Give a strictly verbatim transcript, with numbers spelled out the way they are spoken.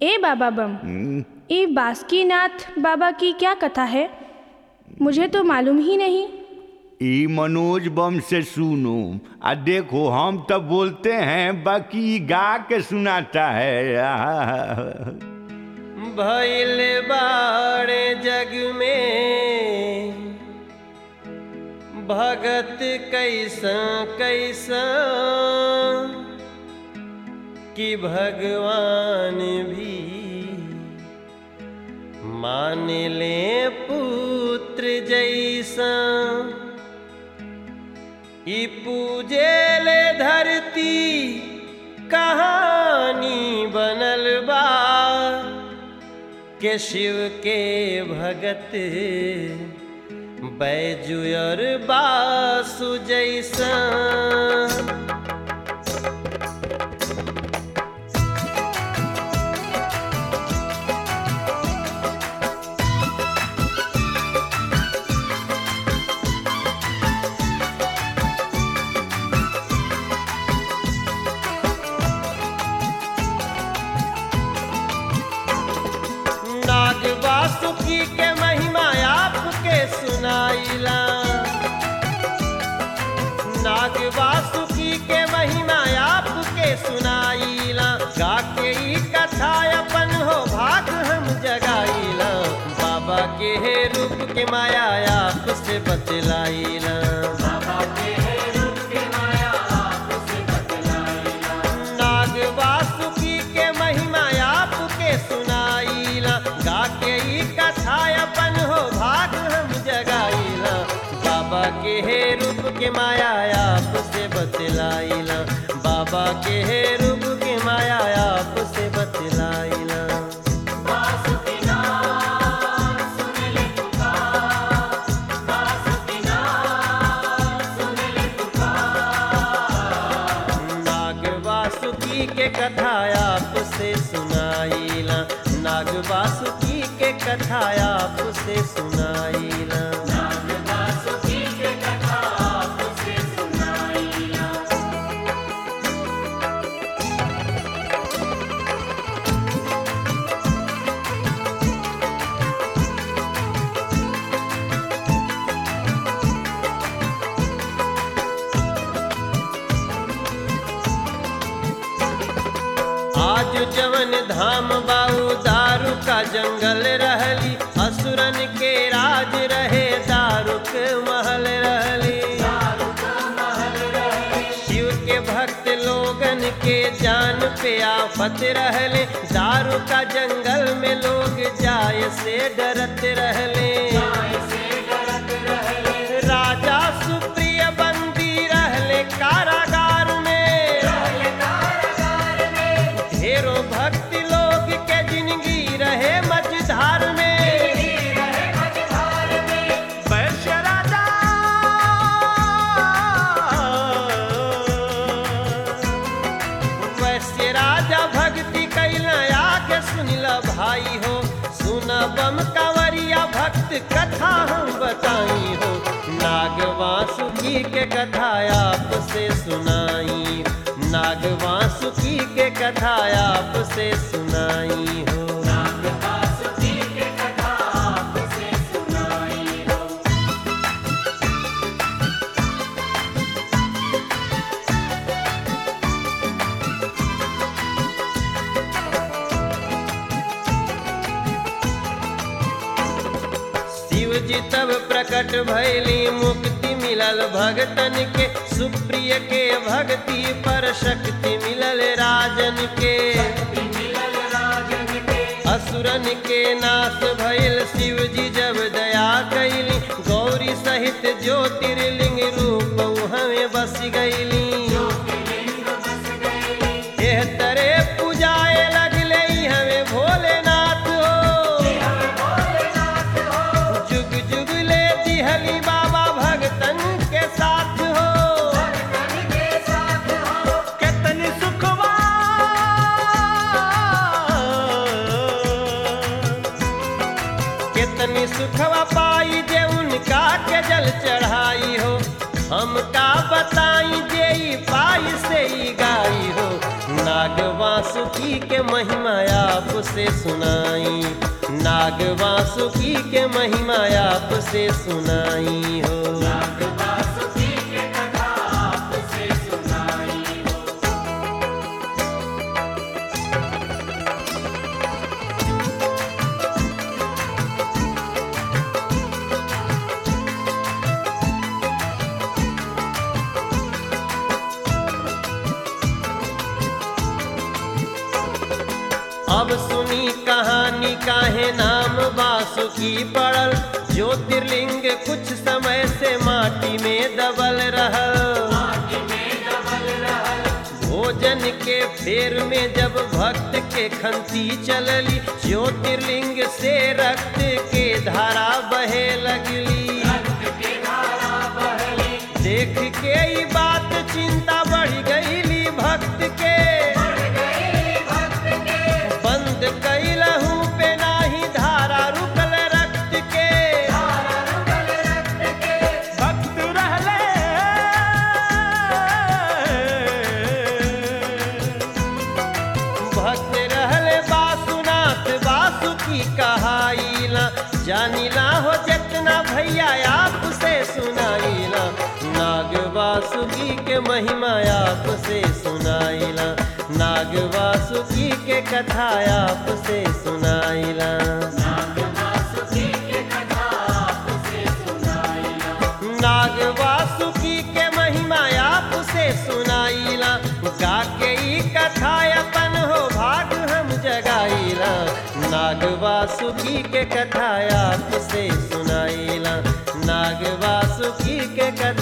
ए बाबा बम, ये बासुकीनाथ बाबा की क्या कथा है? मुझे तो मालूम ही नहीं। ई मनोज बम से सुनो। आ देखो हम तो बोलते हैं, बाकी गा के सुनाता है। भइल बाड़े जग में भगत कैसा कैसा कि भगवान भी मान ले पुत्र जैसा। ई पूजे ले धरती कहानी बनल बा के शिव के भगत बैजू और बासु जैसा। नाग वासुकी के महिमा आपके सुनाइला। नाग वासुकी के महिमा आपके सुनाइला। गा के ई कथा अपन हो भाग हम जगाइला। बाबा के हे रूप के माया आपसे बतलाइला। नाग वासुकी के महिमा आपके सुनाइला। गा के ई कथा अपन हो भाग हम जगाइला। बाबा के हे रूप के माया आपसे बतलाइला। बाबा के हे रूप के माया आपसे बतलाइला। नाग वासुकी के कथा आपसे सुनाइला। नाग वासुकी के कथा आपसे सुनाइला। आज जवन धाम बाऊ दारू का जंगल रहली। असुरन के राज रहे दारू के महल रहली। शिव के भक्त लोगन के जान पे आफत रहले। दारू का जंगल में लोग जाए से डरत रहले। राजा सुप्रिय बंदी रहले कारागार में। ढेरों भक्त लोग के जिंदगी रहे मझधार में। वैश्य राजा वैश्य राजा भक्ति कैला आके सुनिला भाई हो। सुना बम कंवरिया भक्त कथा हम बताई हो। नाग वासुकी के कथा आपसे सुनाई। नाग वासुकी के कथा आपसे सुनाई हो। नाग वासुकी के कथा आपसे सुनाई हो। शिव जी तब प्रकट भैली मुक्ति मिलल भगतन के। सुप्रिय के भक्ति पर शक्ति मिलल राजन के। असुरन के नाश भइल शिव जी जब दया कैली। गौरी सहित ज्योतिर्लिंग रूप हमें बस गईली। एह तरे पूजाए लगले हमें भोलेनाथ हो। जुग जुग ले दिहली बाबा भगतन के साथ हो। कितनी सुखवा कितनी सुखवा पाई जे उनका के जल चढ़ाई हो। हमका बताई जे पाई से ही गाई हो। नाग वासुकी के महिमा आप से सुनाई, नाग वासुकी के महिमा आप से सुनाई हो। अब सुनी कहानी काहे नाम वासुकी पड़ल, ज्योतिर्लिंग कुछ समय से माटी में दबल रहल। भोजन के फेर में जब भक्त के खंती चलली, ज्योतिर्लिंग से रक्त के धारा बहे लगली। देख के ई बात चिंता बढ़ गईली भक्त के, बंद कैलहू पे नाही धारा रुकल रक्त के। भक्त रहले भक्त रहले बासुनाथ वासुकी कहाइला, जानिला हो जितना भैया आप से सुनाइला, नाग वासुकी के महिमा आप से सुनाइला, नाग वासुकी के कथा आप से सुनाइला। नाग वासुकी के महिमा आप से सुनाइला, गा के ई कथा अपन हो भाग हम जगाइला, नाग वासुकी के कथा आप से सुनाइला, नाग वासुकी के कथा